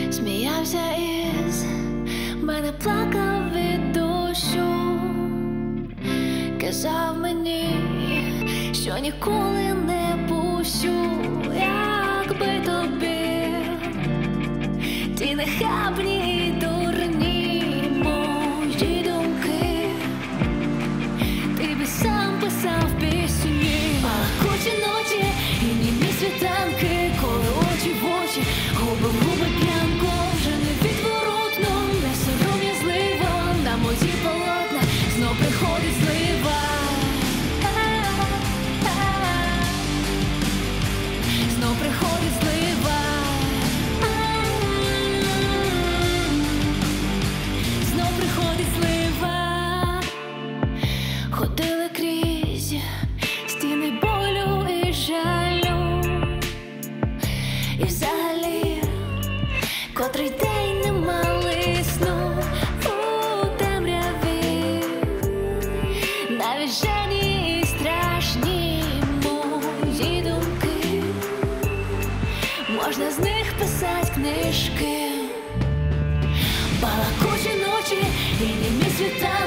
Сміявся із мене, плакав від дощу, казав мені, що ніколи не пущу. Якби тобі ті нахабні і дурні мої думки, ти би сам писав пісні. Балакучі ночі і німі світанки, коли очі в очі, губи в губи п'янко, вже невідворотно, не сором'язливо на мої полотна знов приходить злива. Знов приходить злива. Знов приходить злива. Ходили крізь стіни болю і жалю, і взагалі котрий день не мали сну у темряві. Навіжені і страшні мої думки, можна з них писать книжки. Балакучі ночі і німі світа.